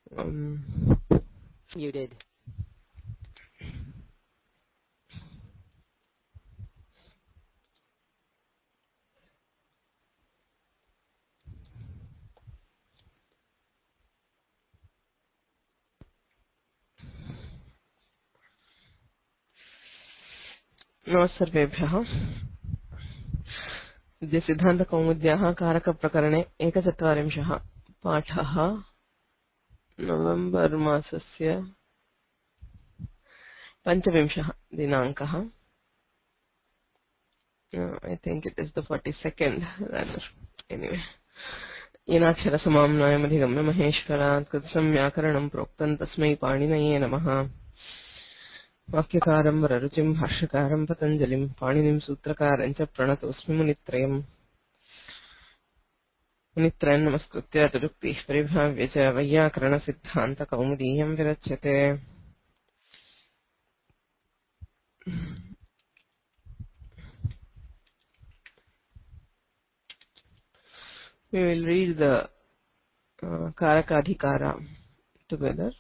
You did. सर्वेभ्यः सिद्धान्तकौमुद्याः कारकप्रकरणे 41 पाठः नवेम्बर् मासस्य 25 दिनाङ्कः. I think it is the 42nd rather. Anyway, येनाक्षरसमाम्नायमधिगम्य महेश्वरात् कृतं व्याकरणं प्रोक्तं तस्मै पाणिनये नमः. वाक्यकारं वररुचिं भाष्यकारं पतञ्जलिं पाणिनिं सूत्रकारं च प्रणतोऽस्मि मुनित्रयम्. मुनित्रयं नमस्कृत्य तदुक्तिः परिभाव्य च वैयाकरणसिद्धान्तकौमुदीयं विरच्यते. We will read the Karakadhikara together.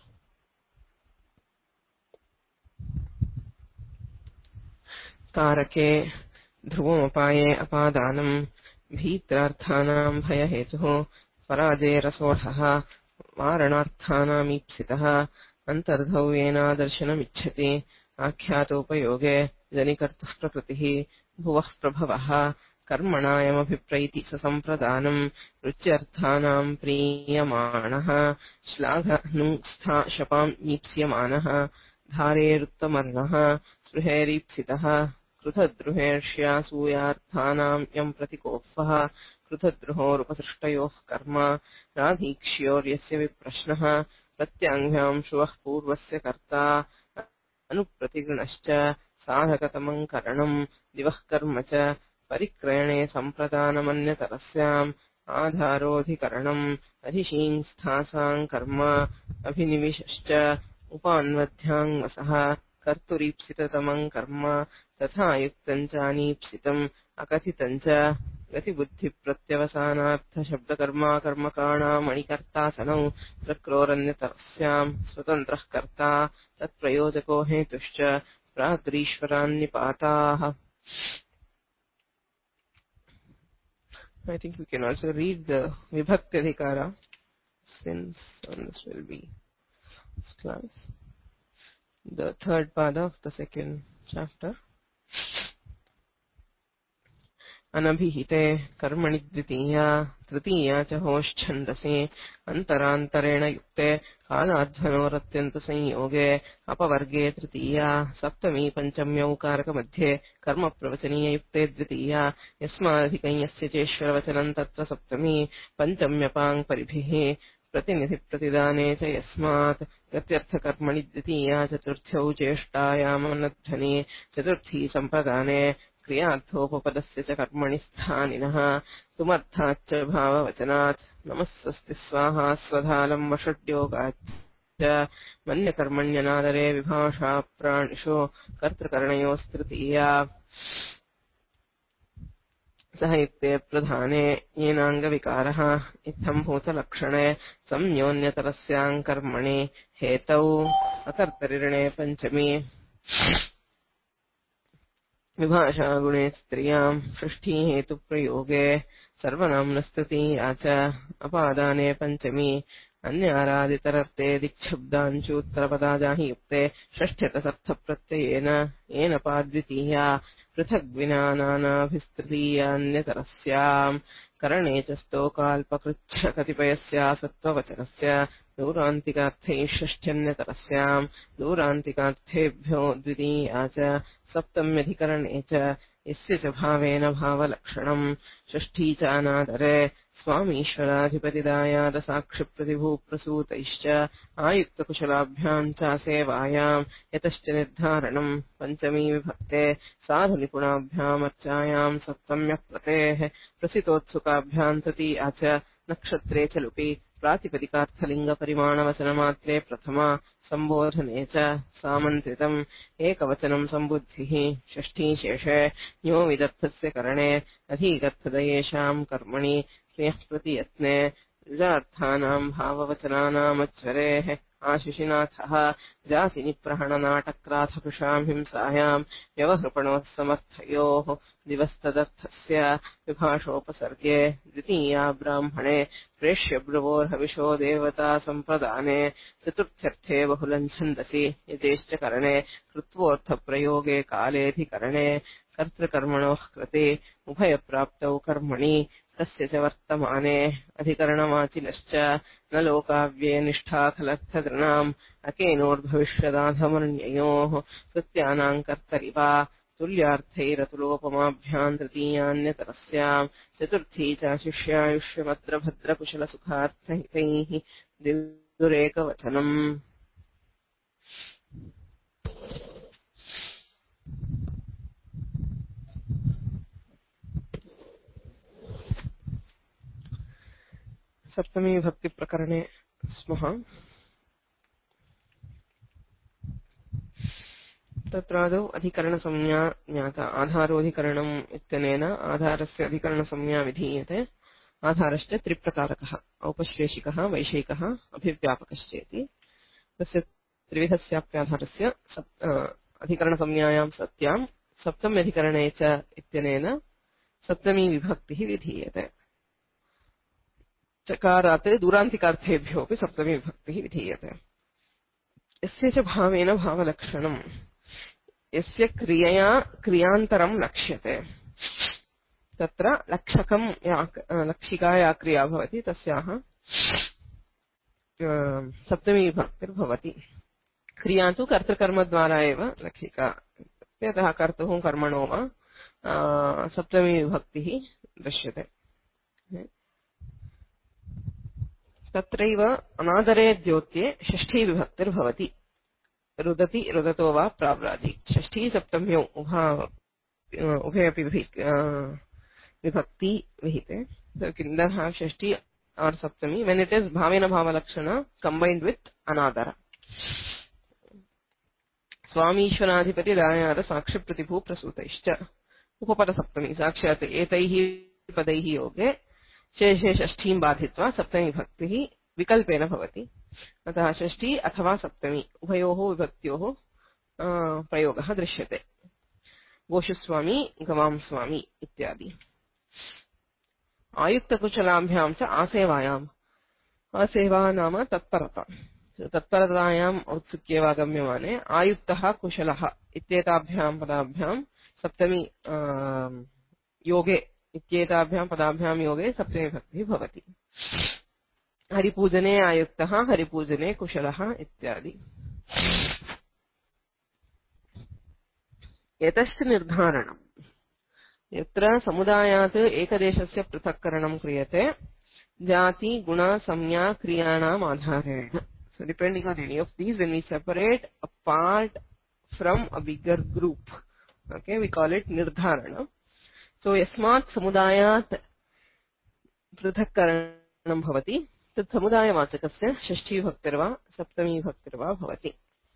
कारके ध्रुवमपाये अपादानं भीत्रार्थानां भयहेतुः पराजयरसोढः वारणार्थानामीप्सितः अन्तर्धौर्येनादर्शनमिच्छति आख्यातोपयोगे जनिकर्तुः प्रकृतिः भुवः प्रभवः कर्मणायमभिप्रैति ससम्प्रदानं रुच्यर्थानां प्रीयमाणः श्लाघनुस्था शपां नीप्स्यमानः धारेरुत्तमर्णः स्पृहेरीप्सितः कृतद्रुहेर्ष्यासूयार्थानां यं प्रतिकोपः कृतद्रुहोरुपसृष्टयोः कर्म राधीक्ष्योर्यस्य विप्रश्नः प्रत्याङ्घ्यां शुवः पूर्वस्य कर्ता अनुप्रतिगृणश्च साधकतमं करणं दिवः कर्म च परिक्रयणे सम्प्रदानमन्यतरस्याम् आधारोऽधिकरणम् अधिशींस्थासां कर्म अभिनिविशश्च उपान्वध्याङ्वसः कर्तुरीप्सिततमं कर्म तथा युक्तं च अनीप्सितम् अकथितं च गतिबुद्धिप्रत्यवसानार्थशब्दकर्माकर्मकाणामणिकर्तासनौ चक्रोरन्यतरस्यां स्वतन्त्रः कर्ता तत्प्रयोजको हेतुश्च प्राग्रीश्वरान्निपाताः. I think we can also read the Vibhakti Adhikara since this will be class. The third pada of the second chapter. अनभिहिते कर्मणि द्वितीया तृतीया च होश्छन्दसि अन्तरान्तरेण युक्ते कालाध्वनोरत्यन्तसंयोगे अपवर्गे तृतीया सप्तमी पञ्चम्यौकारकमध्ये कर्मप्रवचनीययुक्ते द्वितीया यस्मादधिकं यस्य चेश्वरवचनं तत्र सप्तमी पञ्चम्यपाङ् परिभिः प्रतिनिधिप्रतिदाने च यस्मात् गत्यर्थकर्मणि द्वितीया चतुर्थ्यौ चेष्टायामनध्वनि चतुर्थी सम्प्रदाने क्रियार्थोपपदस्य च कर्मणि स्थानिनः तुमर्थाच्च भाववचनात् नमस्सस्ति स्वाहा स्वधालं वषड्योगाच्च मन्यकर्मण्यनादरे विभाषा प्राणिषु कर्तृकरणयोस्तृतीया सह युक्ते प्रधाने येनाङ्गविकारः इत्थम्भूतलक्षणे संयोन्यतरस्यां कर्मणि हेतौ अकर्तरिणे पञ्चमी विभाषा गुणे स्त्रियां षष्ठी हेतुप्रयोगे सर्वनाम्नस्तृतीया च अपादाने पञ्चमी अन्यारादितरर्थे दिक्षुब्दाञ्चूत्तरपदाजाहि युक्ते षष्ठ्यतसर्थप्रत्ययेन येन पाद्वितीया पृथग्विना नानाभिस्तृतीयान्यतरस्याम् करणे च स्तोकाल्पकृच्छ कतिपयस्यासत्त्ववचनस्य दूरान्तिकार्थैः षष्ठ्यन्यतरस्याम् दूरान्तिकार्थेभ्यो द्वितीया च सप्तम्यधिकरणे च यस्य च भावेन भावलक्षणम् षष्ठी च अनादरे स्वामीश्वराधिपतिदायादसाक्षिप्रतिभूप्रसूतैश्च आयुक्तकुशलाभ्यां च सेवायां यतश्च निर्धारणम् पञ्चमी विभक्ते साधुनिपुणाभ्यामर्चायां सप्तम्यप्रतेः प्रसितोत्सुकाभ्यां तृतीया च नक्षत्रे च लुपि प्रातिपदिकार्थलिङ्गपरिमाणवचनमात्रे प्रथमा सम्बोधने च सामन्त्रितम् एकवचनं सम्बुद्धिः षष्ठी शेषे ञो विदर्थस्य करणे अधिकर्थदयेषां कर्मणि क्रियः प्रतियत्ने युजार्थानां भाववचनानामच्वरेः आशिषिनाथः जाति निप्रहणनाटक्राथपुषां हिंसायां व्यवहृपणोः समर्थयोः दिवस्तदर्थस्य विभाषोपसर्गे द्वितीया ब्राह्मणे प्रेष्य ब्रुवोर्हविषो देवता सम्प्रदाने चतुर्थ्यर्थे बहुलं छन्दसि यथेश्च करणे कृत्वोऽर्थप्रयोगे कालेऽधिकरणे कर्तृकर्मणोः कृते उभयप्राप्तौ कर्मणि तस्य च वर्तमाने अधिकरणमाचिनश्च न लोकाव्ये निष्ठा खलर्थदृणाम् अकेनोर्भविष्यदाधमन्ययोः कृत्यानां कर्तरि वा तुल्यार्थैरतुलोपमाभ्याम् तृतीयान्यतरस्याम् चतुर्थी च शिष्यायुष्यमद्रभद्रकुशलसुखार्थहितैः दिदुरेकवचनम्। सप्तमी विभक्ति प्रकरणे स्मः। तत्रादौ अधिकरणसंज्ञा ज्ञाता। आधारोऽधिकरणम् इत्यनेन आधारस्य अधिकरणसंज्ञा विधीयते। आधारश्च त्रिप्रकारकः औपश्लेषिकः वैशेषिकः अभिव्यापकश्चेति। तस्य त्रिविधस्याप्याधारस्य अधिकरणसंज्ञायां सत्यां सप्तम्यधिकरणे च इत्यनेन सप्तमी विभक्तिः विधीयते। चकारात् दूरान्तिकार्थेभ्योऽपि सप्तमी विभक्तिः विधीयते। यस्य च भावेन भावलक्षणम् यस्य क्रियया क्रियान्तरं लक्ष्यते तत्र लक्षकं लक्षिका या क्रिया भवति तस्याः सप्तमी विभक्तिर्भवति। क्रिया तु कर्तृकर्मद्वारा एव लक्षिका। यतः कर्तुः कर्मणो वा सप्तमी विभक्तिः दृश्यते। तत्रैव अनादरे द्योत्ये षष्ठी विभक्तिर्भवति। रुदति रुदतो वा प्राव्राजि। षष्ठी सप्तम्यौ उभयपि विभक्ति विहिते। So can there have Shashthi or saptami when it is bhavena bhavalakshana combined with anadara. स्वामीश्वराधिपति दायाद साक्ष्य प्रतिभू प्रसूतैश्च उपपद सप्तमी साक्षात् एतैः पदैः योगे शेषे षष्ठीं बाधित्वा सप्तमी विभक्तिः विकल्पेन भवति। अतः षष्ठी अथवा सप्तमी उभयोः विभक्त्योः प्रयोगः दृश्यते। गोषुस्वामी गवां स्वामी इत्यादि। आयुक्तकुशलाभ्यां च आसेवायाम्। आसेवा नाम तत्परता। तत्परतायाम् औत्सुक्येवागम्यमाने आयुक्तः कुशलः इत्येताभ्यां पदाभ्यां सप्तमी योगे इत्येताभ्यां पदाभ्यां योगे सप्तमी विभक्तिः भवति। हरिपूजने आयुक्तः हरिपूजने कुशलः इत्यादि। एतस्य निर्धारणम् यत्र समुदायात् एकदेशस्य पृथक्करणं क्रियते जाति गुण संज्ञा क्रियाणाम् आधारेण। So depending on any of these, when we separate a part from a bigger group, okay, we call it nirdharana. So yasmat samudayat पृथक्करणं भवति तत् समुदायवाचकस्य षष्ठी विभक्तिर्वा सप्तमी विभक्तिर्वा भवति।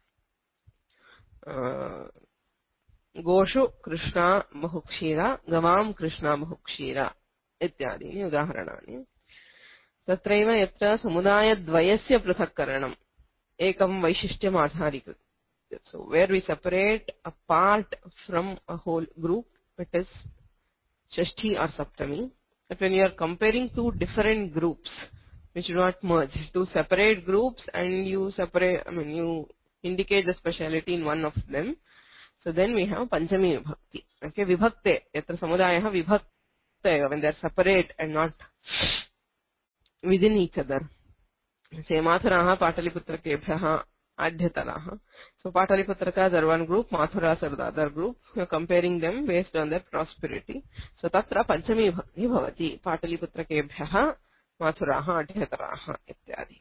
गोषु कृष्णा बहुक्षीरा गवां कृष्णा बहुक्षीरा इत्यादीनि उदाहरणानि। तत्रैव यत्र समुदायद्वयस्य पृथक्करणम् एकं वैशिष्ट्यम् आधारीकृत्य, so where we separate a part from a whole group, it is Shashthi or saptami. But when you are comparing two different groups which do not merge, two separate groups, and you separate, you indicate the speciality in one of them, so then we have panchami vibhakti. Okay, vibhakte yatra samudayah vibhakte when they are separate and not within each other. Say Mathuraha Pataliputrakeभ्यः Adhyataraha. So Pataliputraka are one group, Mathuras are the other group. We are comparing them based on their prosperity. So Tatra Panchami Bhakti Bhavati. Pataliputrakeभ्यः Mathuraha Adhyataraha इत्यादि।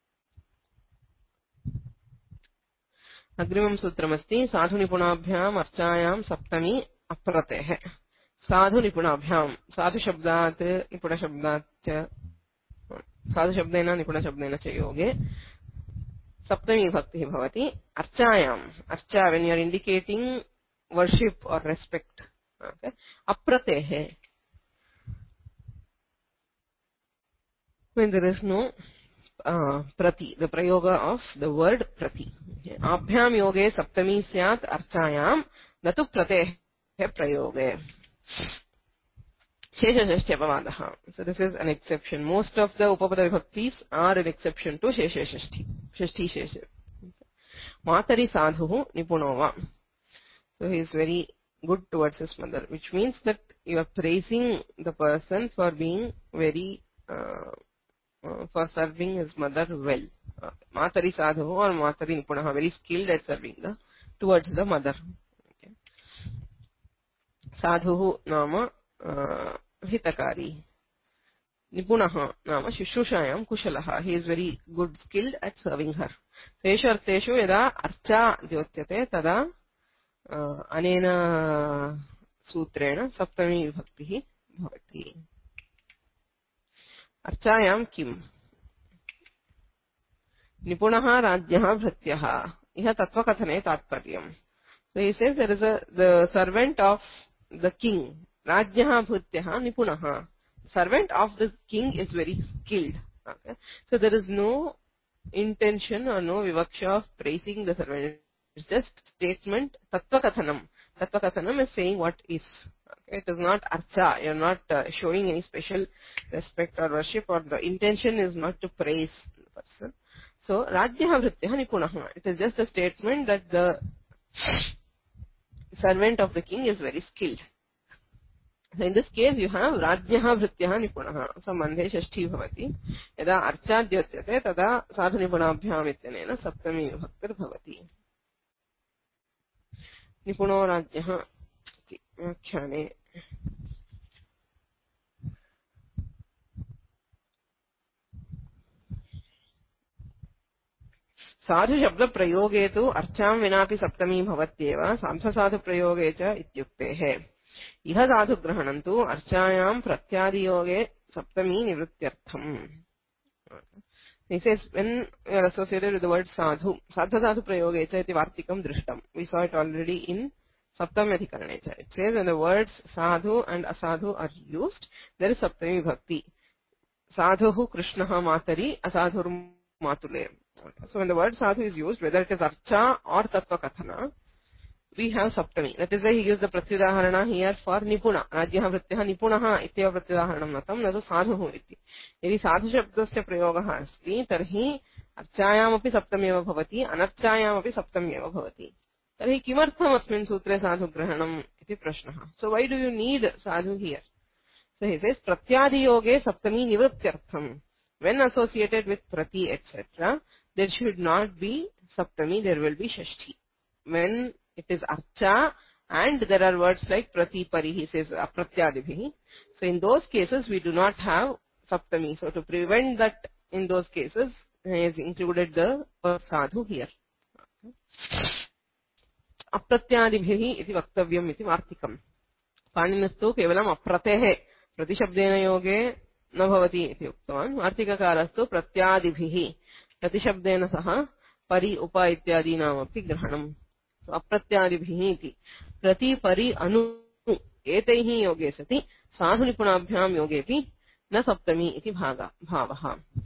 अग्रिमं सूत्रमस्ति साधुनिपुणाभ्याम् अर्चायां सप्तमी अप्रतेः। साधुनिपुणाभ्यां साधुशब्दात् निपुणशब्दात् साधुशब्देन निपुणशब्देन च योगे सप्तमी विभक्तिः भवति। अर्चायाम् अर्चा when you are indicating worship or respect, okay, अप्रतेः when there is no prati, the prayoga of the word prati. Okay. Abhyam yoge saptami syat archayam natu prateh prayoge. Shesha Shashti Apavadaha. So this is an exception. Most of the Upapada Vibhaktis are an exception to Shesha Shashti. Shashti Shesha. Matari Sadhuhu Nipunova. So he is very good towards his mother, which means that you are praising the person for being very, for serving his mother well. Matari Sadhuhu or Matari Nipunaha, very skilled at serving towards the mother. Okay. Sadhuhu Nama Hitakari. Nipunaha Nama Shushrushayam Kushalaha. He is very good skilled at serving her. Teshu Arteshu Yada Archa Jyotyate Tada Anena Sutrena Saptami Vibhaktihi Bhavati. Archayam Kim Nipunaha Rajyaha Bhratyaha Iha Tattva Kathane Tatparyam. So he says there is the servant of the king. Rajyaha Bhratyaha Nipunaha. Servant of the king is very skilled. Okay? So there is no intention or no vivaksha of praising the servant. It's just statement, tattva kathanam. Tattva kathanam is saying what is. Okay? It is not archa. You are not showing any special respect or worship, or the intention is not to praise the person. So, rajyaha vrityaha nipunaha. It is just a statement that the servant of the king is very skilled. So in this case you have rajyaha vrityaha nipunaha. So mandhe shashti bhavati. Yada archa dyotyate tada sadhu nipunabhyam ityanena saptami vibhaktir bhavati. Nipuno rajyaha व्याख्याने साधु शब्द प्रयोगे तो अर्चाम विनापि सप्तमी भवत्येव साध साधु प्रयोगे च इत्युक्तेः इह साधु ग्रहणं तु अर्चायां प्रत्यादि योगे सप्तमी निवृत्त्यर्थम्. He says when you are associated with the word sadhu, sadhu sadhu prayoge cha iti vartikam drishtam. We saw it already in Saptami Adhikarane cha. It says when the words sadhu and asadhu are used, there is Saptami Bhakti. Sadhuhu Krishnaha Matari, asadhur Matule. So when the word sadhu is used, whether it is archa or tattva kathana, we have Saptami. That is why he used the pratyudaharana here for Nipuna. Rajyaha vrityaha Nipunaha ityeva pratyudaharanam natam nadu sadhuhu iti. यदि साधु शब्दस्य प्रयोगः अस्ति तर्हि अर्चायामपि सप्तमेव भवति अनर्चायामपि सप्तमेव भवति. तर्हि किमर्थम् अस्मिन् सूत्रे साधु ग्रहणम् इति प्रश्नः. So why do you need sadhu here? So he says pratyadiyoge saptami nivrityartham. When associated with prati etc., there should not be saptami, there will be shashti. When it is archa and there are words like prati pari, he says apratyadibhi. So in those cases we do not have Saptami. So to prevent that in those cases, he has included the word sadhu here. Apratyadibhihi iti vaktavyam iti vartikam. Paninastu kevalam apratehe pratishabdena yoge na bhavati iti uktavan. Vartikakarastu pratyadibhihi pratishabdena saha pari upa ityadinam api grahanam. So apratyadibhihi iti prati pari anu etaihi yoge sati sadhu nipunabhyam yogepi न सप्तमी इति भावः.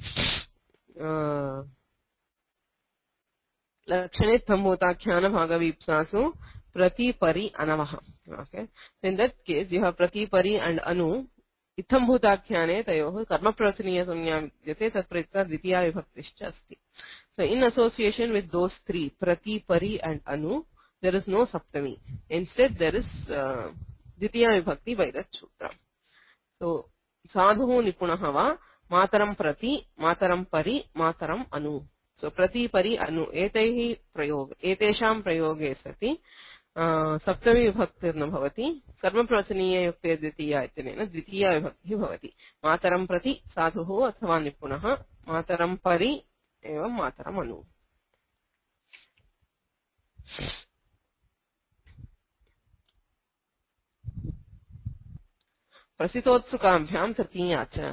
लक्षणे स्तम्भूताख्यान भागवीप्सासु प्रति परि अनवः. Okay. So in that case you have prati pari and anu. इत्थम्भूताख्याने तयोः कर्मप्रवचनीय संज्ञा विद्यते तत्प्रयुक्ता द्वितीया विभक्तिश्च अस्ति. So in association with those three, prati pari and anu, there is no saptami. Instead there is द्वितीया विभक्ति by that sutra. So sadhu nipunaha va mataram prati mataram pari mataram anu. So prati pari anu etaihi prayog etesham prayoge sati saptami vibhaktirna bhavati karma pracaniya yukte dvitiya ityena dvitiya vibhakti bhavati. Mataram prati sadhuhu athva nipunaha mataram pari evam mataram anu. प्रसितोत्सुकाभ्याम तृतीया च.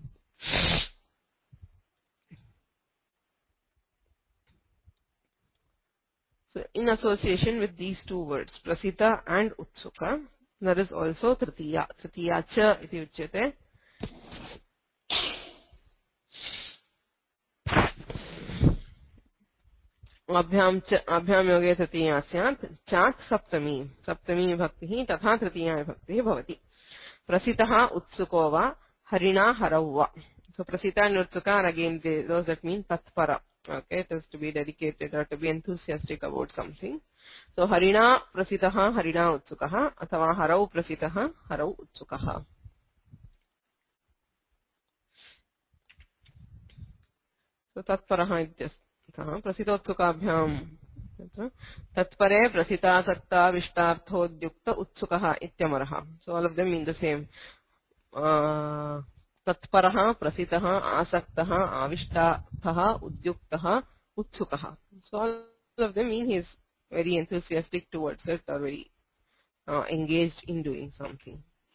So in association with these two words, prasita and utsuka, there is also tritiya. Tritiya cha iti uchyate. अभ्याम योगे तृतीया स्यात् चात् सप्तमी सप्तमी विभक्तिः तथा तृतीया विभक्तिः भवति प्रसितः उत्सुको वा हरिणा हरौ वा so prasita and utsuka are again those that mean tatpara okay it is to be dedicated or to be enthusiastic about something so harina prasitah harina utsukah athava harau prasitah harau utsukah so tatparah ityastha prasitotsukaabhyam तत्परे प्रसितासक्ता विष्टार्थोद्युक्त उत्सुकः इत्यमरः so all of them mean the same तत्परः प्रसितः आसक्तः आविष्टार्थः उद्युक्तः उत्सुकः so all of them mean he is very enthusiastic towards it or very engaged in doing something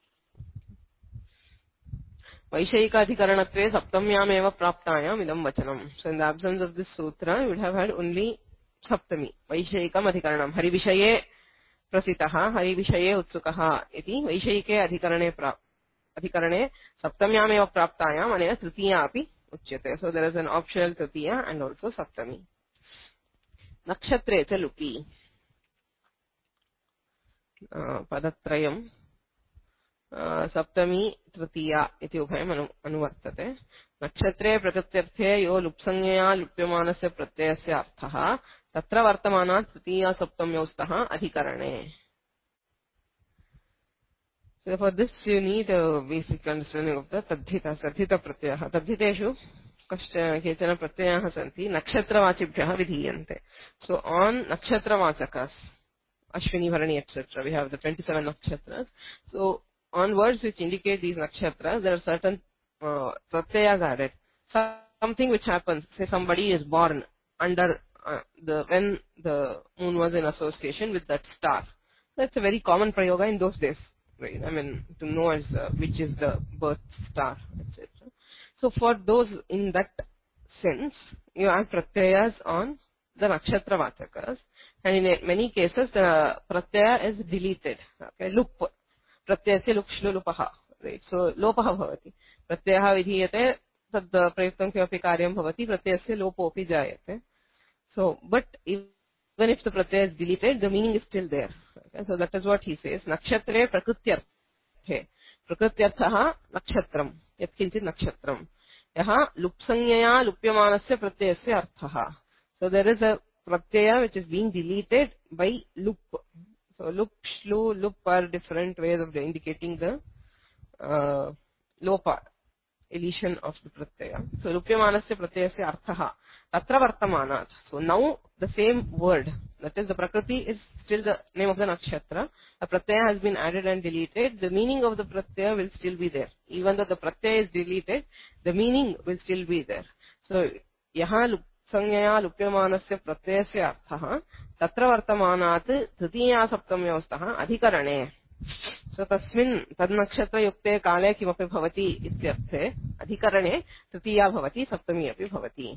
वैषयिकाधिकरणत्वे सप्तम्यामेव प्राप्तायाम् इदं वचनम् so in the absence of this sutra you would have had only सप्तमी वैषयिकम् अधिकरणम् हरिविषये प्रसितः हरिविषये उत्सुकः इति वैषयिके अधिकरणे सप्तम्यामेव प्राप्तायाम् अनेन तृतीया अपि उच्यते so there is an optional Tritiya and also सप्तमी नक्षत्रे च लुपि पदत्रयम् सप्तमी तृतीया इति उभयम् अनुवर्तते नक्षत्रे प्रकृत्यर्थे यो लुप्संज्ञया लुप्यमानस्य प्रत्ययस्य अर्थः तत्र वर्तमानात् तृतीया सप्तम्यौ स्तः अधिकरणे so for this you need a basic understanding of the तद्धित प्रत्ययः तद्धितेषु केचन प्रत्ययाः सन्ति नक्षत्रवाचिभ्यः विधीयन्ते so on नक्षत्रवाचकाः Ashwini Bharani etc we have the 27 nakshatras so on words which indicate these nakshatras there are certain pratyayas added something which happens say somebody is born under when the moon was in association with that star that's a very common prayoga in those days right I mean to know as which is the birth star etc so for those in that sense you have pratyayas on the nakshatra vachakas and in many cases the pratyaya is deleted okay lup प्रत्ययस्य लुप्श्लुलुपः right so लोपः भवति प्रत्ययः विधीयते तद् प्रयुक्तं किमपि कार्यं भवति प्रत्ययस्य लोपोऽपि जायते so but even if the pratyaya is deleted the meaning is still there okay? so that is what he says nakshatre प्रकृत्यर्थः नक्षत्रं यत्किञ्चित् नक्षत्रं यः लुप्संज्ञया लुप्यमानस्य प्रत्ययस्य अर्थः so there is a pratyaya which is being deleted by lup so lup shlu lup are different ways of indicating the lopa elision of the pratyaya so lupyamanasya pratyayasya arthah tatra vartamanat so now the same word that is the prakriti is still the name of the nakshatra a pratyaya has been added and deleted the meaning of the pratyaya will still be there even though the pratyaya is deleted the meaning will still be there so yaha संज्ञया लुप्यमानस्य प्रत्ययस्य अर्थः तत्र वर्तमानात् तृतीया सप्तम्यौ स्तः अधिकरणे सो तस्मिन् तन्नक्षत्रयुक्ते काले किमपि भवति इत्यर्थे अधिकरणे तृतीया भवति सप्तमी अपि भवति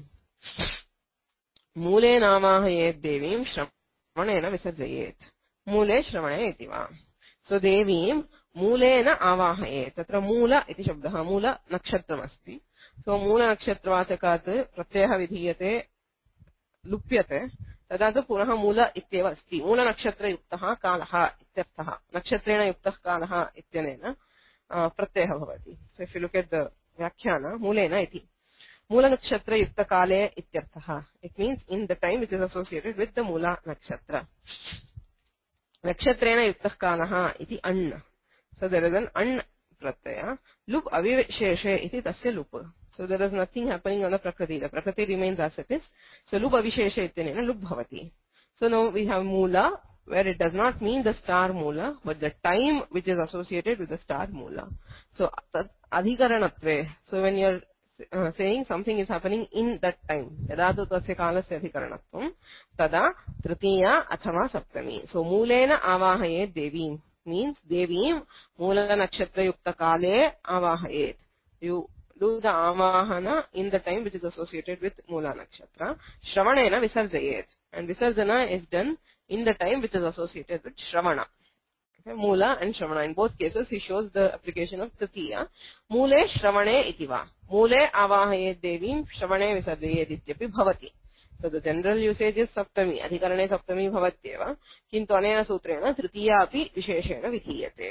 मूले नावाहयेत् देवीं श्रवणेन विसर्जयेत् मूले श्रवणे इति वा सो देवीं मूलेन आवाहयेत् तत्र मूल इति शब्दः मूल नक्षत्रमस्ति so मूल नक्षत्रवाचकात् प्रत्ययः विधीयते लुप्यते तदा तु पुनः मूल इत्येव अस्ति मूल नक्षत्रयुक्तः कालः इत्यर्थः नक्षत्रेण युक्तः कालः इत्यनेन प्रत्ययः भवति so if you look at the व्याख्यान मूलेन इति मूल नक्षत्रयुक्तकाले इत्यर्थः it means in the time which is associated with the मूला नक्षत्र नक्षत्रेण युक्तः कालः इति अण् so there is an अण् pratyaya lup avisheshe iti tasya lup so there is nothing happening on the prakriti remains as it is so lup avisheshe ityanena lup bhavati so now we have moola where it does not mean the star moola but the time which is associated with the star moola so adhikaranatve so when you are saying something is happening in that time yada tu tasya kalasya adhikaranatvam tada tritiya athava saptami so moolena avahayet devim means devim moola nakshatra yukta kale avahayet you do the avahana in the time which is associated with moola nakshatra shravanena visarjayet and visarjana is done in the time which is associated with shravana okay moola and shravana in both cases he shows the application of tritiya moole shravane iti va moole avahayet devim shravane visarjayet ityapi bhavati So the general usage is saptami, adhikarane saptami bhavatyeva, kintu anena sutrena tritiya api visheshena vidhiyate.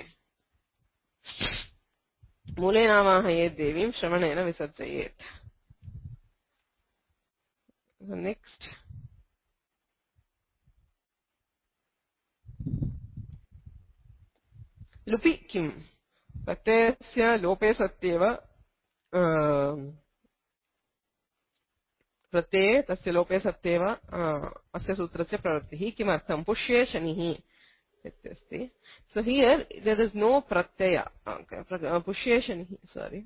Mule namahayet devim shravanena visarjayet. So next, lupi kim? Pratyasya lope satyeva प्रत्यये तस्य लोपे सत्येव अस्य सूत्रस्य प्रवृत्तिः किमर्थं पुष्ये शनिः इत्यस्ति. So here there is no pratyaya. Okay, pushye shanihi, sorry.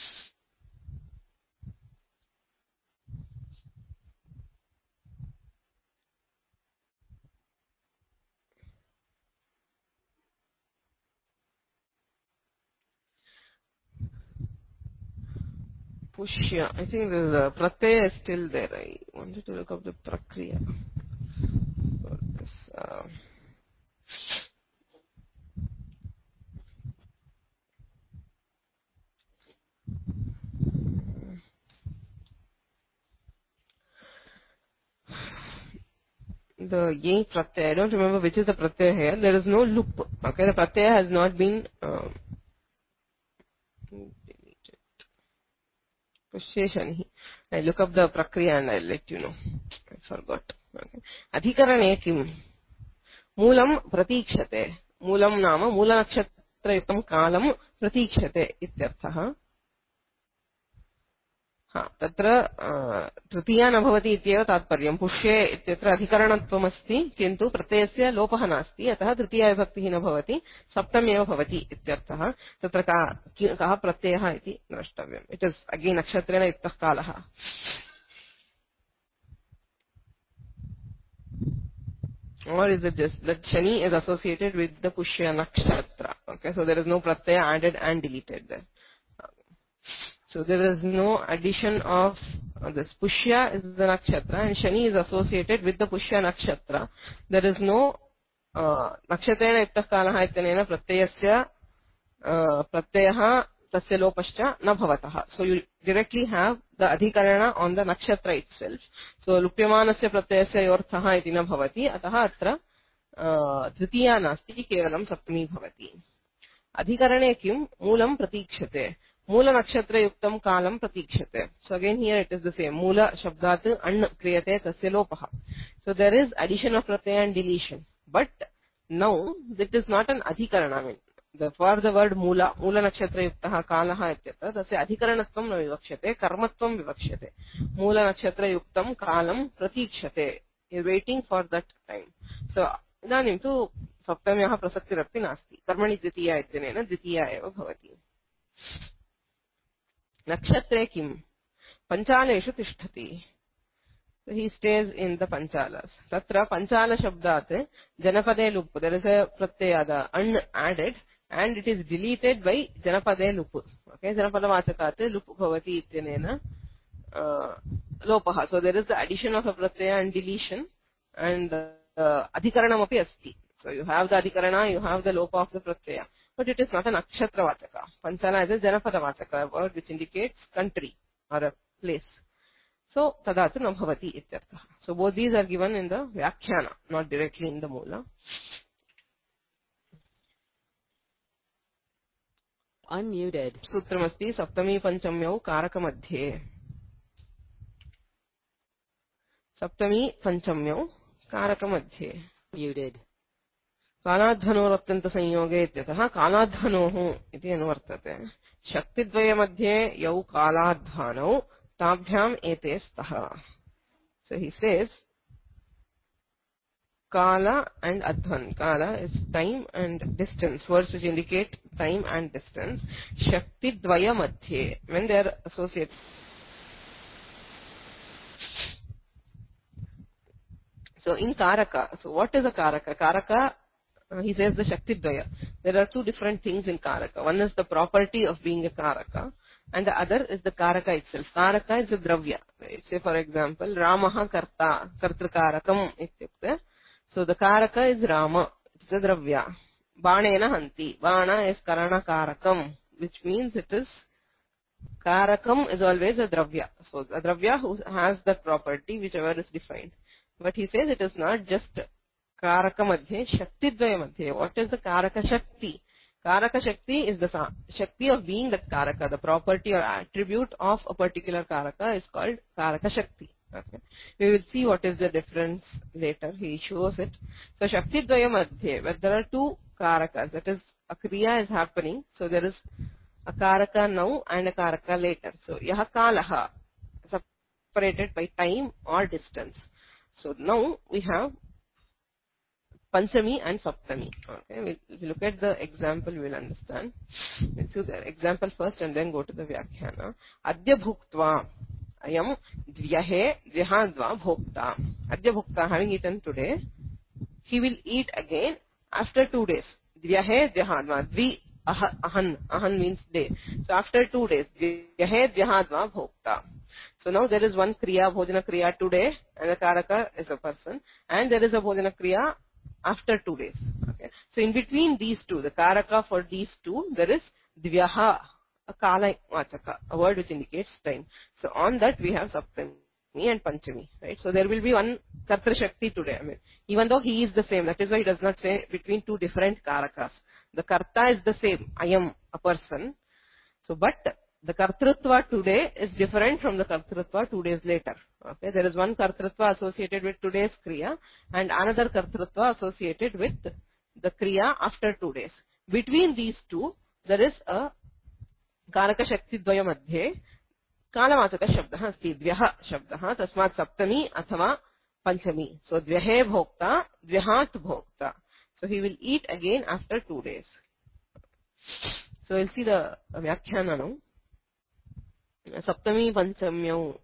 Pushya. I think the pratyaya is still there. I wanted to look up the prakriya for this. The ye pratyaya. I don't remember which is the pratyaya here. There is no loop. Okay, the pratyaya has not been deleted. Pushye shanihi. I look up the prakriya and I'll let you know. I forgot. Okay. Adhikarane kim? Moolam pratikshate. Moolam nama moola nakshatrayuktam kalam pratikshate ityarthah. तत्र तृतीया न भवति इत्येव तात्पर्यं. पुष्ये इत्यत्र अधिकरणत्वम् अस्ति किन्तु प्रत्ययस्य लोपः नास्ति, अतः तृतीया विभक्तिः न भवति, सप्तमेव भवति इत्यर्थः. तत्र कः प्रत्ययः इति द्रष्टव्यम्. इट् इस् अगेन् नक्षत्रेण युक्तः कालः. Or is it just that Shani is associated with the Pushya nakshatra? Okay, so there is no pratyaya added and deleted there. So there is no addition of this. Pushya is the nakshatra and Shani is associated with the Pushya nakshatra. There is no nakshatrena yuktah kalah ityanena pratyayasya pratyayah tasya lopascha na bhavatah. So you directly have the adhikarana on the nakshatra itself. So lupyamanasya pratyayasya yorthah iti na bhavati, atah atra tritiya nasti, kevalam saptami bhavati. Adhikarane kim? Moolam pratikshate. Moola nakshatra yuktam kalam pratikshate. So again here it is the same. Moola shabdat an kriyate tasya lopah. So there is addition of pratyaya and deletion. But now it is not an adhikarana. I mean, for the word moola nakshatra yuktah kalah ityatra tasya adhikaranatvam na vivakshate, karmatvam vivakshate. Moola nakshatra yuktam kalam pratikshate. You are waiting for that time. So idanim tu saptamyaha prasaktirappi nasti. Karmani dvitiya ityanena dvitiya eva bhavati. Nakshatre kim? Panchaleshu tishtati. So he stays in the panchalas. Tatra panchala shabdat janapade lup. There is a pratyaya unadded and it is deleted by janapade lup. Okay, janapada vachakat lup bhavati ityanena lopaha. So there is the addition of a pratyaya and deletion and adhikaranam api asti. So you have the adhikarana, you have the lopa of the pratyaya. But it is not an akshatra vachaka. Panchala is a janapada vachaka, a word which indicates country or a place. So tadatu na bhavati ityartha. So both these are given in the vyakhyana, not directly in the moola. Unmuted. Sutramasti saptami panchamyau karaka madhye. Saptami panchamyau karaka madhye. Muted. कालाध्वनोरत्यन्त संयोगे इत्यतः कालाध्वनोः इति अनुवर्तते. शक्तिद्वय मध्ये यौ कालाध्वानौ ताभ्याम् एते स्तः. So he says kala and adhvan. Kala is time and distance, words which indicate time and distance. Shaktidvaya madhye, when they are associated. So in karaka, so what is a karaka? Karaka, he says the Shaktidvaya. There are two different things in Karaka. One is the property of being a Karaka and the other is the Karaka itself. Karaka is a Dravya. Say for example, Ramaha Karta, Kartrakarakam ityukte. So the Karaka is Rama. It's a Dravya. Banena Hanti. Bana is Karana Karakam, which means it is Karakam is always a dravya. So a dravya who has that property, whichever is defined. But he says it is not just Karaka Madhye, Shakti Dvaya Madhye. What is the Karaka Shakti? Karaka Shakti is the Shakti of being the Karaka. The property or attribute of a particular Karaka is called Karaka Shakti. Okay. We will see what is the difference later. He shows it. So Shakti Dvaya Madhye, where there are two Karakas, that is a Kriya is happening. So there is a Karaka now and a Karaka later. So Yaha Kalaha, separated by time or distance. So now we have Panchami and Saptami. Okay, we'll look at the example, we'll understand. We'll see the example first and then go to the Vyakhyana. Adya Bhuktva Ayam Dvyahe Dvyahadva Bhokta. Adya Bhukta, having eaten today, he will eat again after 2 days. Dvyahe Dvyahadva. Dvi Ahan means day. So after 2 days, Dvyahe Dvyahadva Bhokta. So now there is one Kriya, Bhojana Kriya today, and the Karaka is a person, and there is a Bhojana Kriya after 2 days. Okay. So in between these two, the Karaka for these two, there is Dvyaha, a Kala Vachaka, a word which indicates time. So on that we have Saptami and Panchami, right? So there will be one Kartra Shakti today. I mean, even though he is the same, that is why he does not say between two different Karakas. The Karta is the same. I am a person. So, but the Kartrutva today is different from the Kartrutva 2 days later. Okay, there is one Kartrutva associated with today's Kriya and another Kartrutva associated with the Kriya after 2 days. Between these two, there is a Karaka Shakti Dvaya Madhye Kalavachaka Shabdaha asti Dvyaha Shabdaha Tasmat Saptami Athava Panchami. So Dvyahe Bhokta, Dvyahat Bhokta. So he will eat again after 2 days. So we'll see the Vyakhyana now. Saptami Panchamyau.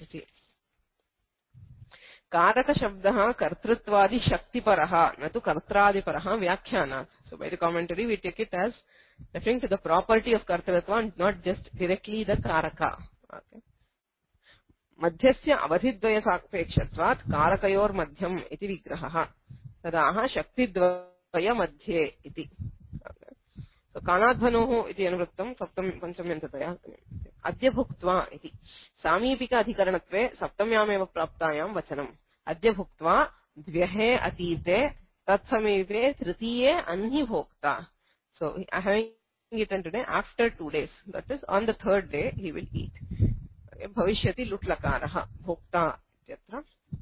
Karaka Shabdaha Kartruttvadi Shaktiparaha Natu Kartradiparaha Vyakhyana. So by the commentary we take it as referring to the property of Kartrutva and not just directly the Karaka. Okay. Madhyasya avadhidvaya sakpekshasvat karakayor madhyam iti vigraha tadaha shaktidvaya madhye iti. So kanadhanoh iti anuvrittam saptam panchamyantataya adya bhuktva iti samipika adhikaranatve saptamyameva praptayam vachanam adya bhuktva dvyahe atite tatsameve tritiye anhi bhokta. So having eaten today after 2 days, that is on the 3rd day he will eat. Bhavishyati lutlakaraha bhokta ityatra.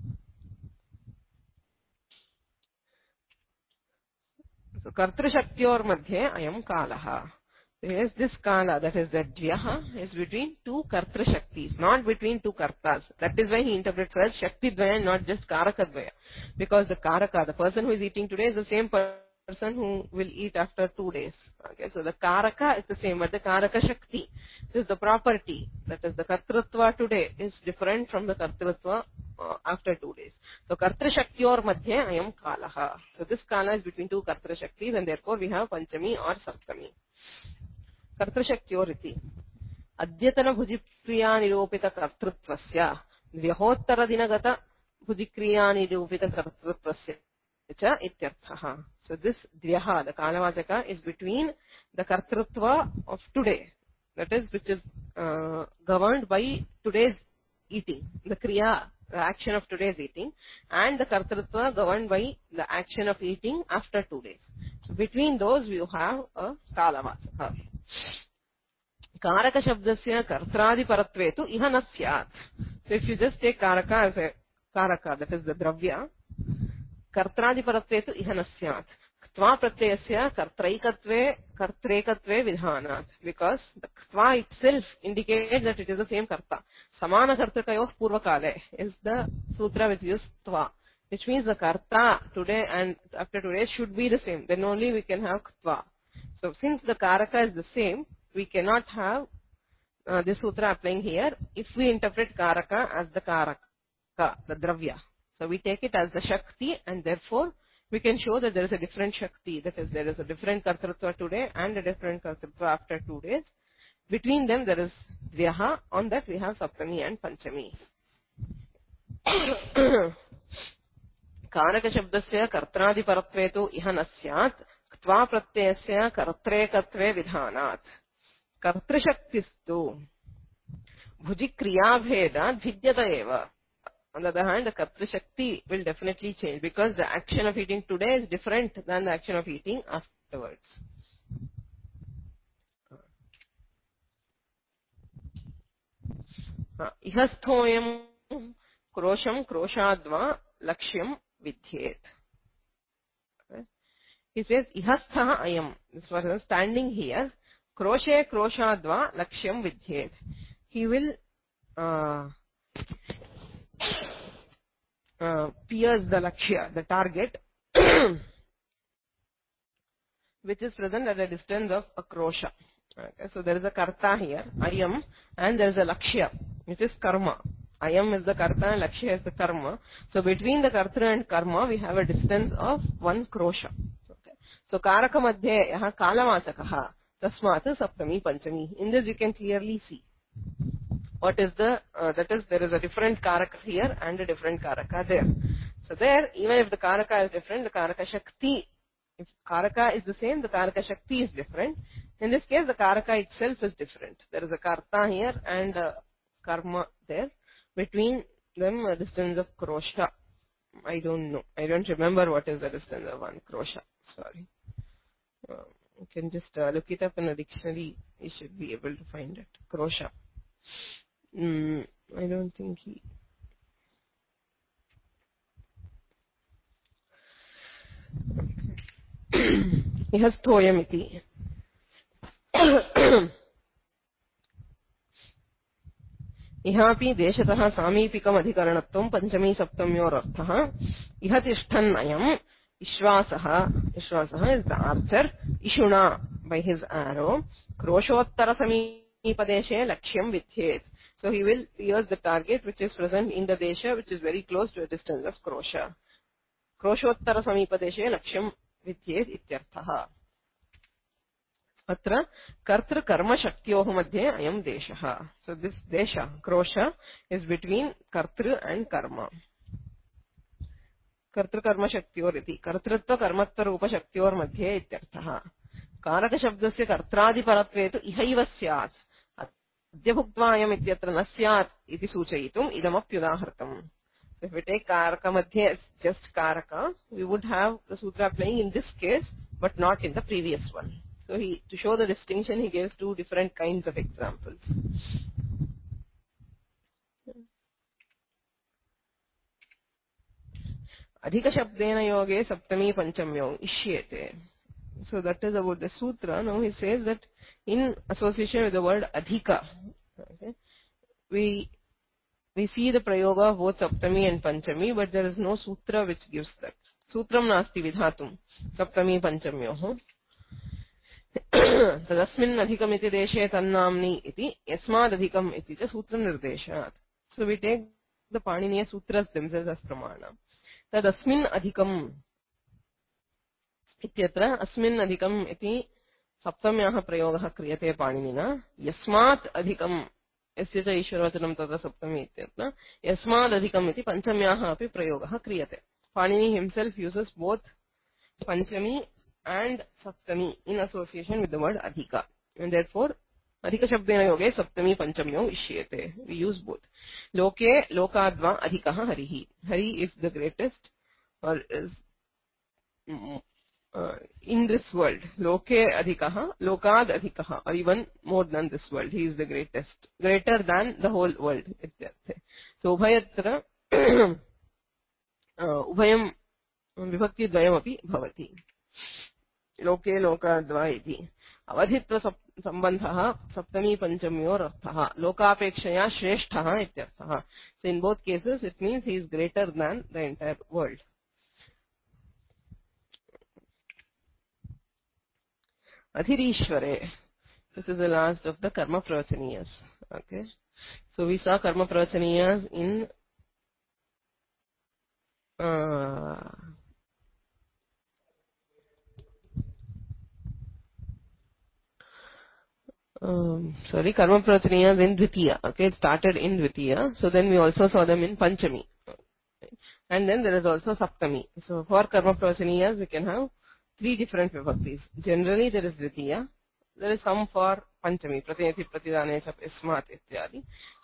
So kartra shaktiyor madhye ayam kalaha. So here's this kala, that is that dvyaha is between two kartra shaktis, not between two kartas. That is why he interprets as shakti dvaya, not just karaka dvaya. Because the karaka, the person who is eating today, is the same person who will eat after 2 days. Okay, so the Karaka is the same, but the Karaka Shakti is the property. That is, the Kartrutva today is different from the Kartrutva after 2 days. So Kartra Shakti or Madhya Ayam Kalaha. So this Kala is between two Kartra Shaktis, and therefore we have Panchami or Saptami. Kartra Shakti or Iti. Adyatana Bhujipriya Niropita Kartrutvasya Vyahottara Dinagata Bhujikriya Niropita Kartrutvasya Ityarthaha. So this Dvyaha, the Kalavachaka, is between the Kartrutva of today, that is, which is governed by today's eating, the Kriya, the action of today's eating, and the Kartrutva governed by the action of eating after 2 days. So between those you have a Kalavachaka. Karaka Shabdasya Kartradi Paratvetu Iha na syat. So if you just take Karaka as a Karaka, that is the Dravya, Kartradiparatve tu iha na syat. Ktva pratyayasya kartraikatve kartrekatve vidhanat. Because the ktva itself indicates that it is the same karta. Samana kartrakayoh purvakale is the sutra which uses ktva. Which means the karta today and after today should be the same. Then only we can have ktva. So since the karaka is the same, we cannot have this sutra applying here if we interpret karaka as the karaka, the dravya. So we take it as the Shakti, and therefore we can show that there is a different Shakti. That is, there is a different Kartrutva today and a different Kartrutva after 2 days. Between them there is Dvyaha. On that we have Saptami and Panchami. Karaka Shabdasya Kartradi Paratvetu Iha na syat Ktva Pratyayasya Kartrekatve Vidhanat. Kartra Shaktistu. bhuji kriya bheda bhidyata eva. On the other hand, the Kartri Shakti will definitely change because the action of eating today is different than the action of eating afterwards. Ihasthoyam krosham kroshadva lakshyam vidyet. He says, ihastha ayam. This person standing here. Kroshe kroshadva lakshyam vidyet. He will pierce the lakshya, the target, which is present at a distance of a krosha. Okay, so there is a karta here, ayam, and there is a lakshya, which is karma. Ayam is the karta and lakshya is the karma. So between the karta and karma, we have a distance of 1 krosha. Okay. So karaka madhye yaha kalavasakaha tasmat saptami panchami. In this you can clearly see what is the, that is, there is a different karaka here and a different karaka there. So there, even if the karaka is different, the karaka shakti, if karaka is the same, the karaka shakti is different. In this case, the karaka itself is different. There is a karta here and a karma there. Between them, a distance of krosha. I don't know. I don't remember what is the distance of 1 krosha. Sorry. You can just look it up in a dictionary. You should be able to find it. Krosha. I don't think he... Ihasthoyamiti. इहापि देशतः सामीपिकम् अधिकरणत्वं पंचमी सप्तम्योरर्थः इह तिष्ठन् अयम् विश्वासः is the archer ishuna by his arrow kroshottara samipadeshe lakshyam vidyet. So he will pierce the target which is present in the desha, which is very close to a distance of krosha. Kroshottara samipadeshe lakshyam vidyet ityarthah. Atra kartru karma shaktyoh madhye ayam desha. So this desha, krosha, is between kartru and karma. Kartru karma shaktyor iti. Kartrutva karmatva rupa shaktyor madhye ityarthah. Karaka shabdasya kartradi paratve tu ihaiva syat. Adya bhuktva ayam ityatra na syat iti suchayitum idamapyudahartam. So if we take karaka madhye as just karaka, we would have the sutra playing in this case, but not in the previous one. So to show the distinction, he gives 2 different kinds of examples. Adhika shabdena yoge saptami panchamyo ishyete. So that is about the sutra. Now he says that in association with the word adhika, okay, we see the prayoga of both saptami and panchami, but there is no sutra which gives that. Sutram nasti vidhatum saptami panchamyoh. Tadasmin adhikam iti deshe tannamni iti yasmad adhikam iti cha sutra nirdeshat. So we take the Paniniya sutras themselves as pramana. Tadasmin adhikam ityatra asmin adhikam iti saptamyaha prayogah kriyate Paninina. Yasmat adhikam yasya cha ishvaravachanam tata saptami ityatra yasmad adhikam iti panchamyaha api prayogah kriyate. Panini himself uses both panchami and saptami in association with the word adhika, and therefore adhika shabdena yoge saptami panchamyo ishyete. We use both. Loke lokadva adhikaha harihi. Hari is the greatest, or is in this world. Loke adhikaha, lokad adhikaha, or even more than this world. He is the greatest, greater than the whole world. So ubhayatra ubhayam vibhakti dvayam api bhavati. Loke lokadva iti. Avadhitva sambandhaha saptami panchamyorarthaha. Lokapekshaya shresthaha ityarthaha. So in both cases it means he is greater than the entire world. Adhirishware. This is the last of the karma pravachaniyas. Okay. So we saw karma pravachaniyas in karma pravachaniyas in Dvitiya. Okay, it started in Dvitiya. So then we also saw them in Panchami. And then there is also Saptami. So for karma pravachaniyas we can have 3 different vibhaktis. Generally there is Dvitiya. There is some for Panchami. Pratineti pratidane chap ismat ityadi.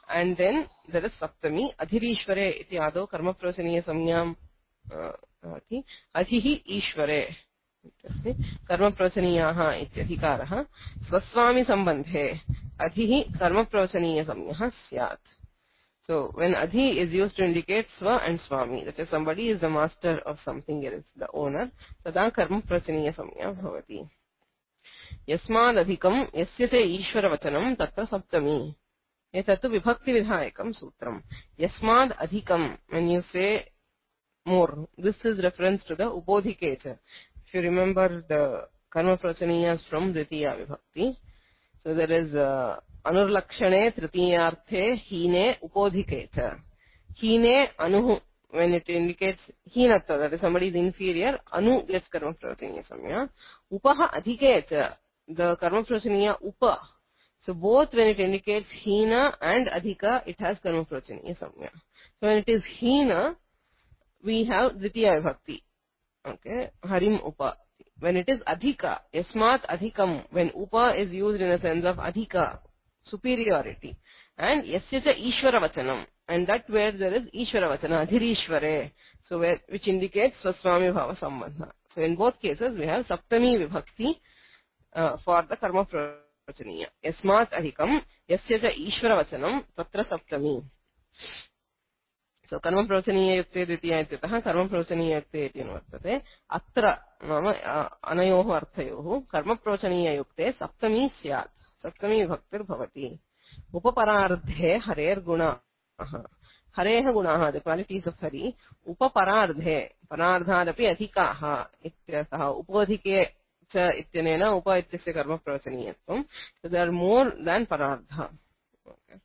and then there is saptami. Adhirishware iti ado karma pravachaniya samyam bhavati. Adhihi ishware कर्म प्रवचनीयाः इत्यधिकारः स्वस्वामी सम्बन्धे अधिहि कर्म प्रवचनीय संज्ञः स्यात्. So when adhi is used to indicate swa and swami, that is somebody is the master of something, it is the owner, tada karma prachaniya samya bhavati. Yasmad adhikam yasya te ishvara vachanam tatra saptami. Etattu vibhakti vidhayakam sutram. Yasmad adhikam, when you say more, this is reference to the upodhikecha. If you remember the karma prachaniyas from Dvitiya vibhakti, so there is anurlakshane tritiyarthe hine upodhikecha. Hine anuhu, when it indicates hinatva, that is somebody is inferior, anu gets karma prachaniya samya. Upaha adhikecha, the karma prachaniya upa. So both when it indicates hina and adhika, it has karma prachaniya samya. So when it is hina, we have Dvitiya vibhakti. Okay, harim upa. When it is adhika, yasmat adhikam, when upa is used in a sense of adhika, superiority, and yasya cha ishvara vachanam, and that where there is ishvara vachana, adhirishvare, so where, which indicates swaswami bhava sambandha. So in both cases we have saptami vibhakti for the karma prachaniya. Yasmat adhikam, yasya cha ishvara vachanam, tatra saptami. So karma pravachaniya yukte dvitiya ityatah karma pravachaniya yukte iti vartate. Atra nama anayoh arthayoh karma pravachaniya yukte saptami syat. Saptami vibhaktir bhavati. Upaparardhe harer guna. Hareh gunaha, the qualities of Hari. Upaparardhe, parardhadapi adhikaha ityatah. Upadhike cha ityanena upa ityasya karma pravachaniyatvam. So they are more than parardha. Okay.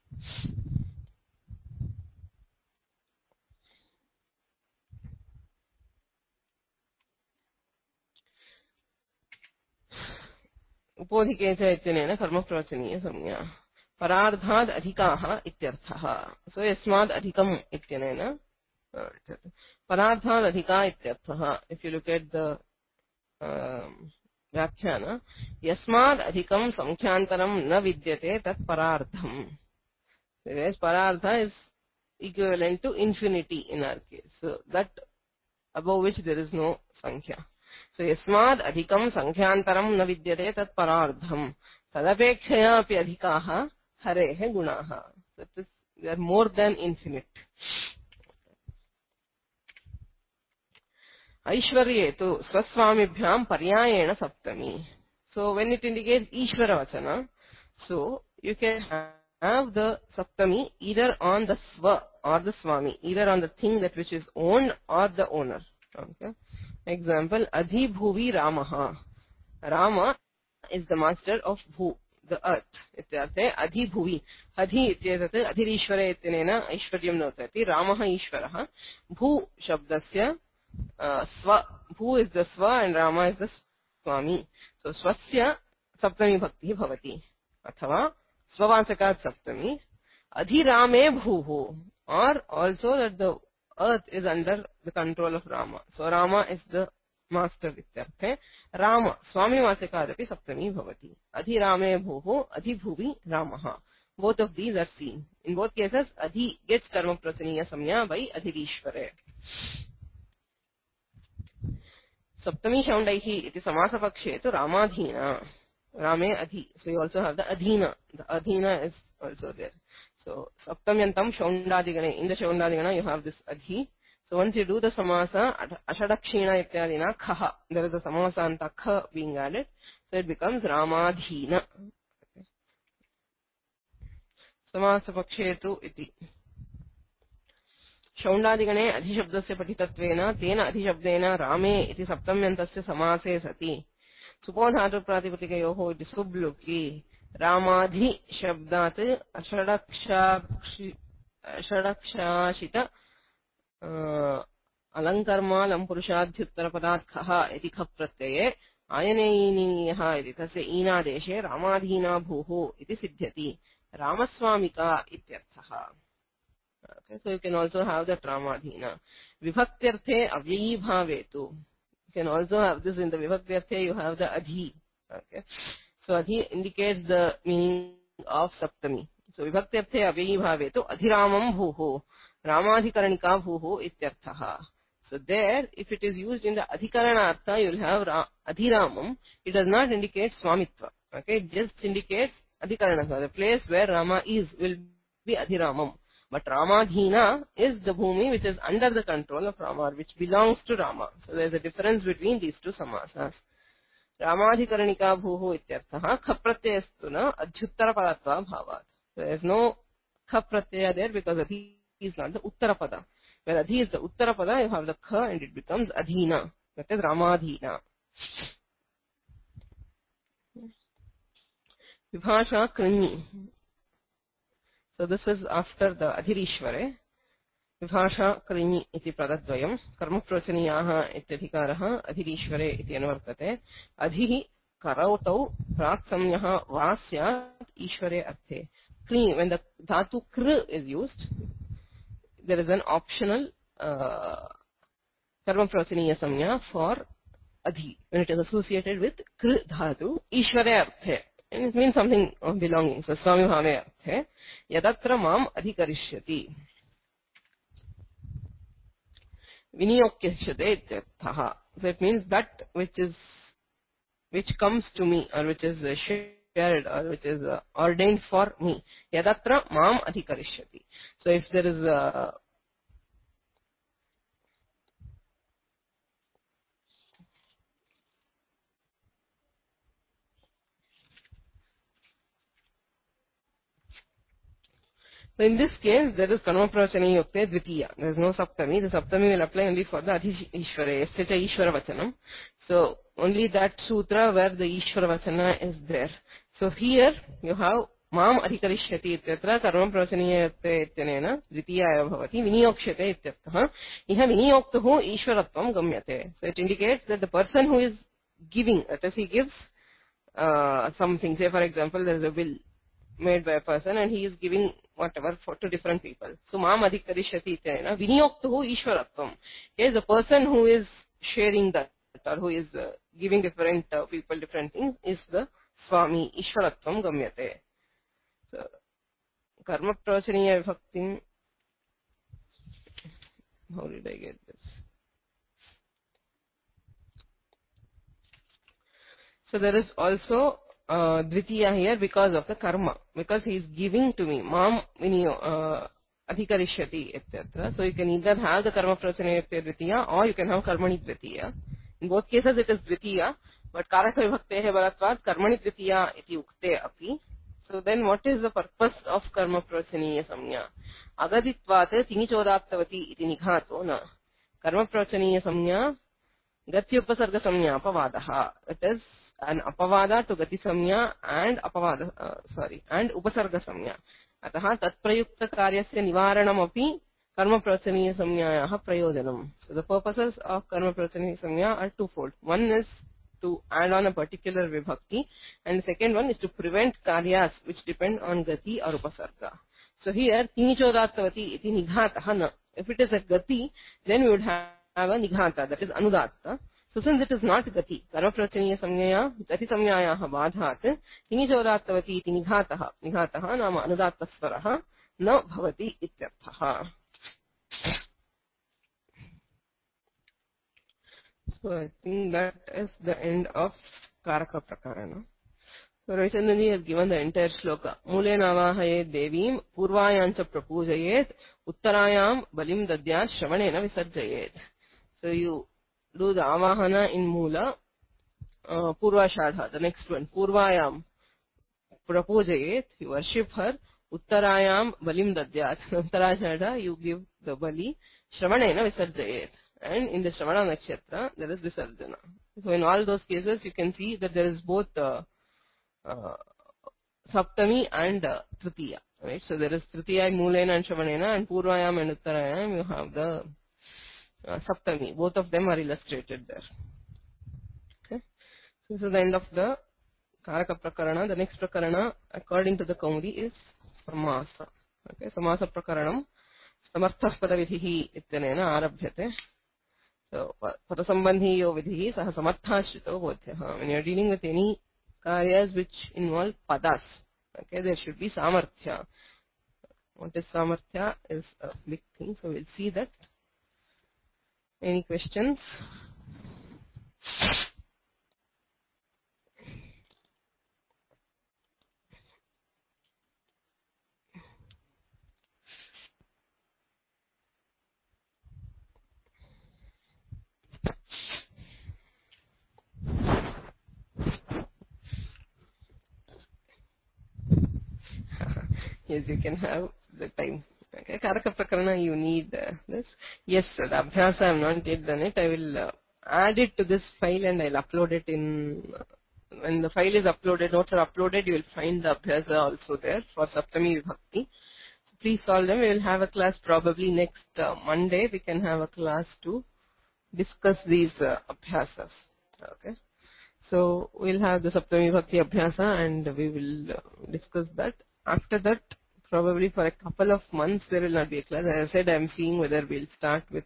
उपोधिके च इत्यनेन कर्म प्रवचनीय संज्ञा परार्धाद् अधिकाः इत्यर्थः. सो यस्माद् अधिकम् इत्यनेन परार्धाद् अधिका इत्यर्थः. If you look at the व्याख्यान, यस्माद् अधिकं संख्यान्तरं न विद्यते तत् परार्धम्. Parartha is equivalent to infinity in our case, so that above which there is no sankhya. So yasmad adhikam sankhyantaram na vidyate tat parardham tadapekshaya api adhikaha harehe gunaha. That is, they are more than infinite. Aishwarye tu swaswamibhyam paryayena saptami. So when it indicates Ishvara vachana, so you can have the saptami either on the swa or the swami, either on the thing that which is owned or the owner. Okay. Example, Adhi Bhuvi Ramaha. Rama is the master of Bhu, the earth. Ityarthe Adhi Bhuvi. Adhi ityasate Adhirishvara ityanena Aishwaryam notati. Ramaha Ishvaraha. Bhu shabdasya swa. Bhu is the swa and Rama is the swami. So swasya saptami bhakti bhavati. Athava swavasakat saptami. Adhirame bhuhu. Or also that the earth is under the control of Rama. So Rama is the master ityarthe. Rama swami vasakadapi saptami bhavati. Adhi rame bhuhu, adhi bhuvi ramaha. Both of these are seen. In both cases, adhi gets karma prasaniya samya by adhirishvare. Saptami shaundaihi iti samasa pakshe tu ramadhina. Rame adhi. So you also have the adhina. The adhina is also there. So saptamyantam shaundadigane. In the shaundadigana you have this adhi. So once you do the samasa, ashadakshina ityadina khaha. There is a samasanta kha being added. So it becomes ramadhina. Samasa pakshetu iti. Shaundadigane adhishabdasya patitattvena tena adhishabdena rame iti saptamyantasya samase sati. Supodhatu pratipatikayoho iti subluki. Ramadhi shabdat ashadakshashita alankarma lampurushadhyuttara padat khaha iti khap pratyaya ayaneyiniyaha iti tasya inadeshe ramadhina bhuhu iti siddhyati. Ramaswamika ityarthaha. Okay, so you can also have that ramadhina. Vibhaktyarthe avyayi bhavetu. You can also have this in the vibhaktyarthe, you have the adhi. Okay. So adhi indicates the meaning of saptami. So vibhaktiyarthe avyayi bhave to adhiramam bhuho, ramadhikaranika bhuho ityarthaha. So there, if it is used in the adhikarana artha, you will have adhiramam. It does not indicate swamitva. Okay, it just indicates adhikarana. The place where Rama is will be adhiramam. But Ramadhina is the bhumi which is under the control of Rama, which belongs to Rama. So there is a difference between these two samasas. Ramadhikaranika bhuho ityarthaha khapratyyastu na adhyuttarapadatva bhavat. There is no khapratyaya there because adhi is not the uttarapada. Where adhi is the uttarapada, you have the kha and it becomes adhina. That is Ramadhina. Vibhasha krimi. So this is after the adhirishvare. Vibhasha krimi iti pradadvayam. Karma prachaniyaha ityadhikaraha adhirishvare iti anvartate. Adhihi karautau praksamyaha vasyat ishvare arthe. Kri, when the dhatu kr is used, there is an optional karma prachaniya samya for adhi when it is associated with kr dhatu ishvare arthe. And it means something of belonging. So swami bhave arthe. Yadatra mam adhikarishyati. Viniyokyashyate ityarthaha. So it means that which comes to me or which is shared or which is ordained for me. Yadatra mam adhikarishyati. So if there is a So in this case, there is karma prachani yukte dvitiya. There is no saptami. The saptami will apply only for the adhishvara, yasya ishvara vachanam. So only that sutra where the ishvara vachana is there. So here you have mam adhikarishyati ityatra karma prachani yukte ityanena dvitiya bhavati viniyokshate ityarthaha. Iha viniyoktuhu ishvaratvam gamyate. So it indicates that the person who is giving, that is he gives something. Say for example, there is a will made by a person and he is giving whatever to different people. So mam adhikarishyati ityena viniyoktuhu ishvaratvam. Here the person who is sharing that or who is giving different people different things is the swami. Ishvaratvam gamyate. So karma prachaniya vibhakti. How did I get this? So there is also dvitiya here because of the karma, because he is giving to me. Mam adhikarishyati etc. So you can either have the karma prachaniya dvitiya or you can have karmani dvitiya. In both cases it is dvitiya, but karaka vibhaktehe balatvat karmani dvitiya iti ukte api. So then what is the purpose of karma prachaniya samya? Agaditvat tini chodattavati iti nighato na. Karma prachaniya samya gati upasarga samya apavadaha. It is an apavada to gati samya and and upasarga samya. Ataha tat prayukta karyasya nivaranam api karma prachaniya samyayaha prayojanam. So the purposes of karma prachaniya samya are twofold. One is to add on a particular vibhakti and the second one is to prevent karyas which depend on gati or upasarga. So here tini chodattavati iti nighataha na. If it is a gati, then we would have a nighata, that is anudatta. So since it is not gati, karma prachaniya samyaya gati samyayaha badhat tini chodattavati iti nighataha. Nighataha nama anudatta svaraha na bhavati ityarthaha. So I think that is the end of Karaka Prakarana. So Ravichandranji has given the entire shloka. Mule navahaye devim purvayancha prapujayet uttarayam balim dadyat shravanena visarjayet. So you do the avahana in Mula, Purvashadha, the next one. Purvayam prapujayet, you worship her. Uttarayam balim dadyat. Uttarashadha, you give the bali. Shravanena visarjayet. And in the Shravana Nakshatra, there is Visarjana. So in all those cases, you can see that there is both Saptami and Tritiya. Right? So there is Tritiya in Mulena and Shravanena, and Purvayam and Uttarayam, you have the Saptami. Both of them are illustrated there. Okay? So this is the end of the Karaka Prakarana. The next Prakarana, according to the Kaumudi, is Samasa. Okay? Samasa Prakaranam. Samarthah Padavidhihi ityanena arabhyate. So, Patasambandhiyo vidhi saha samarthashrito bodhyaha. When you are dealing with any karyas which involve padas, Okay, there should be samarthya. What is samarthya is a big thing, so we'll see that. Any questions? Yes, you can have the time. Okay, Karaka Prakarana, you need this. Yes, the Abhyasa I have not yet done it. I will add it to this file and I'll upload it in. When the file is uploaded, notes are uploaded, you will find the Abhyasa also there for Saptami Vibhakti. Please solve them. We will have a class probably next Monday. We can have a class to discuss these Abhyasas. Okay. So we'll have the Saptami Bhakti Abhyasa and we will discuss that. After that, probably for a couple of months, there will not be a class. As I said, I'm seeing whether we'll start with,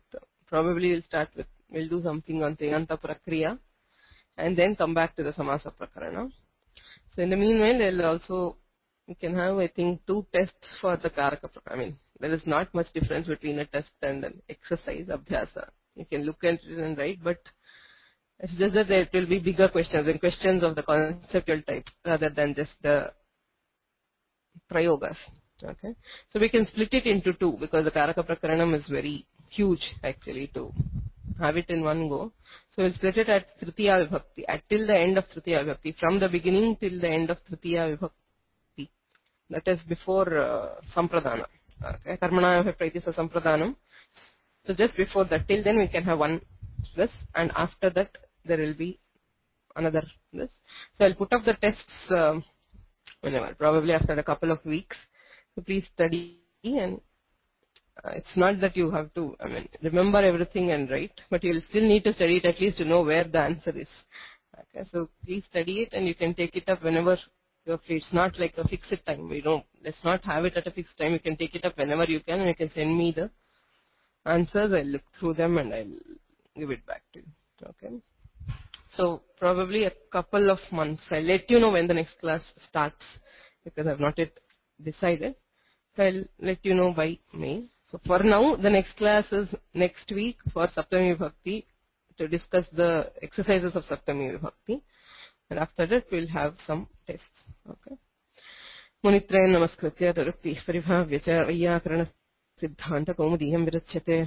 we'll do something on Teyanta Prakriya and then come back to the Samasa Prakarana. So in the meanwhile, we can have, I think, 2 tests for the Karaka Prakarana. I mean, there is not much difference between a test and an exercise, Abhyasa. You can look at it and write, but it's just that there will be bigger questions and questions of the conceptual type rather than just the prayogas. Okay, so we can split it into 2 because the Karaka Prakaranam is very huge actually to have it in one go. So we'll split it at Tritiya Vibhakti, till the end of Tritiya Vibhakti, from the beginning till the end of Tritiya Vibhakti. That is before Sampradana. Okay, Karmana Praitisa Sampradanam. So just before that, till then we can have one this, and after that there will be another this. So I'll put up the tests whenever, probably after a couple of weeks. So please study, and it's not that you have to, remember everything and write, but you'll still need to study it at least to know where the answer is. Okay, so please study it and you can take it up whenever you're free. It's not like a fixed time. Let's not have it at a fixed time. You can take it up whenever you can and you can send me the answers. I'll look through them and I'll give it back to you. Okay. So probably a couple of months. I'll let you know when the next class starts because I've not yet decided. So I'll let you know by May. So for now, the next class is next week for Saptami Vibhakti to discuss the exercises of Saptami Vibhakti. And after that, we'll have some tests. Okay. Munitrayan namaskritya tarukti paribhavya cha vayyakarana siddhanta kaumudiyam virachyate.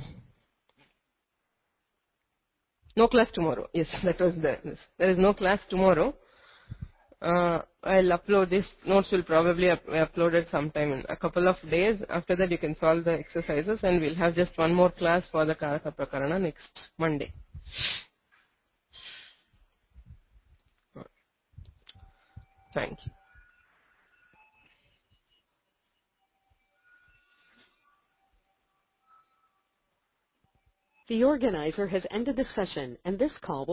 No class tomorrow. Yes, that was there is no class tomorrow. I'll upload this. Notes will probably be uploaded sometime in a couple of days. After that, you can solve the exercises and we'll have just one more class for the Karaka Prakarana next Monday. Thank you. The organizer has ended the session, and this call will